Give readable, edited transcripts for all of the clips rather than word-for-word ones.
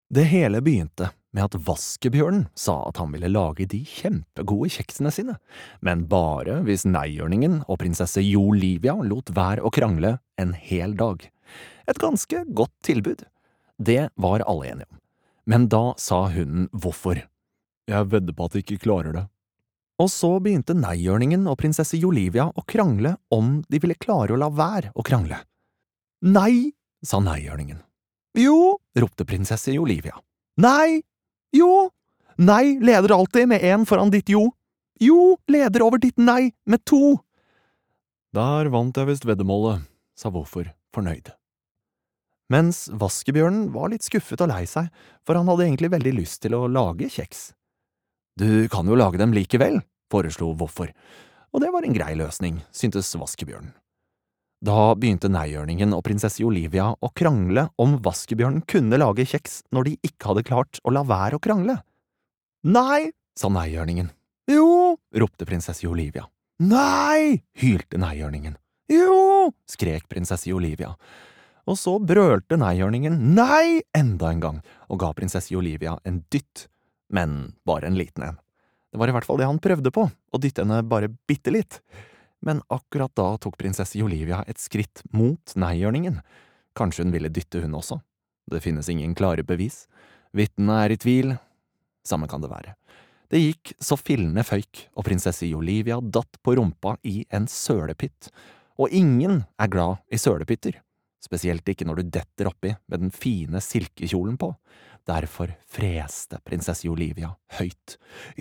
Det hele begynte med at Vaskebjørnen sa at han ville lage de kjempegode kjeksene sine, men bare hvis Neihjørningen og prinsesse Jolivia lot være å krangle en hel dag. Et ganske godt tilbud. Det var alle enige om. Men da sa hunden hvorfor. Jeg vedder på at de ikke klarer det. Og så begynte Neihjørningen og prinsesse Jolivia å krangle om de ville klare å la være å krangle. Nei, sa Neihjørningen. Jo, ropte prinsesse Jolivia. Nei, jo, nei leder alltid med en foran ditt jo. Jo, leder over ditt nei med 2. Der vant jeg visst veddemålet, sa hvorfor fornøyd. Mens Vaskebjørnen var litt skuffet og lei seg, for han hadde egentlig veldig lyst til å lage kjeks. Du kan jo lage dem likevel, foreslo hvorfor, og det var en grei løsning, syntes Vaskebjørnen. Da begynte Neihjørningen og prinsesse Jolivia å krangle om Vaskebjørnen kunne lage kjeks når de ikke hadde klart å la være å krangle. Nei, sa Neihjørningen. Jo, ropte prinsesse Jolivia. Nei, hylte Neihjørningen. Jo, skrek prinsesse Jolivia. Og så brølte Neihjørningen nei enda en gang og ga prinsesse Jolivia en dytt, men bare en liten en. Det var i hvert fall det han prøvde på, å dytte henne bare bitte litt. Men akkurat da tok prinsesse Jolivia et skritt mot Neihjørningen. Kanskje hun ville dytte hun også. Det finnes ingen klare bevis. Vitnene er i tvil. Samme kan det være. Det gikk så fillene føyk, og prinsesse Jolivia datt på rumpa i en sølepytt. Og ingen er glad i sølepytter. Spesielt ikke når du detter oppi med den fine silkekjolen på. Derfor freste prinsesse Jolivia høyt.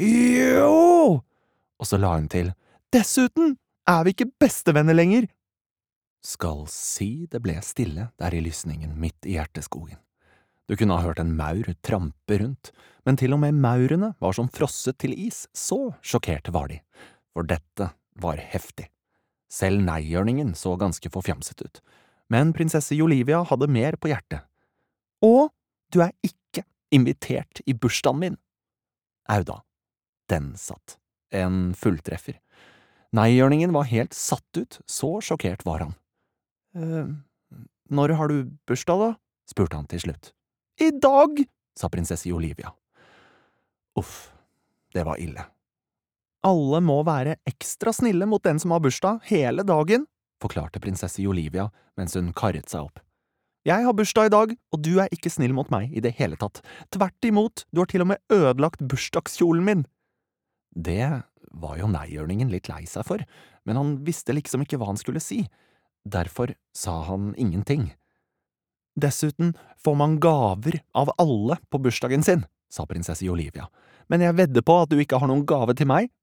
Jo! Og så la hun til, dessuten er vi ikke bestevenner lenger. Skal si det ble stille der i lysningen midt i hjerteskogen. Du kunne ha hørt en maur trampe rundt, men til og med maurene var som frosset til is, så sjokkerte var de, for dette var heftig. Selv Neihjørningen så ganske forfjamset ut, men prinsesse Jolivia hadde mer på hjertet. Og du er ikke invitert i bursdagen min. Auda, den satt. En fulltreffer. Neihjørningen var helt satt ut, så sjokkert var han. Når har du bursdag da? Spurte han til slutt. I dag, sa prinsesse Jolivia. Uff, det var ille. Alle må være ekstra snille mot den som har bursdag hele dagen, forklarte prinsesse Jolivia mens hun karret seg opp. Jeg har bursdag i dag, og du er ikke snill mot meg i det hele tatt. Tvert imot, du har til og med ødelagt bursdagskjolen min. Det var jo Neihjørningen litt lei seg for, men han visste liksom ikke hva han skulle si. Derfor sa han ingenting. Dessuten får man gaver av alle på bursdagen sin, sa prinsesse Jolivia, men jeg vedder på at du ikke har noen gave til meg,